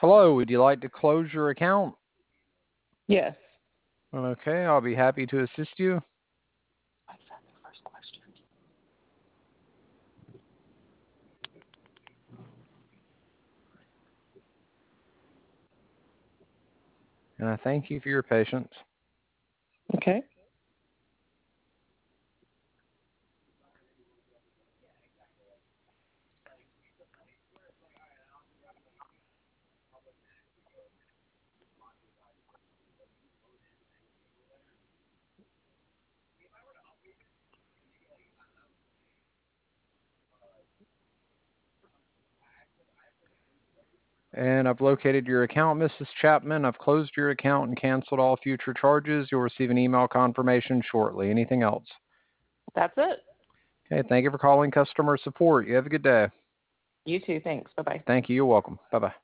Hello, would you like to close your account? Yes. Okay, I'll be happy to assist you. What is that the first question? And I thank you for your patience. Okay. And I've located your account, Mrs. Chapman. I've closed your account and canceled all future charges. You'll receive an email confirmation shortly. Anything else? That's it. Okay, thank you for calling customer support. You have a good day. You too. Thanks. Bye-bye. Thank you. You're welcome. Bye-bye.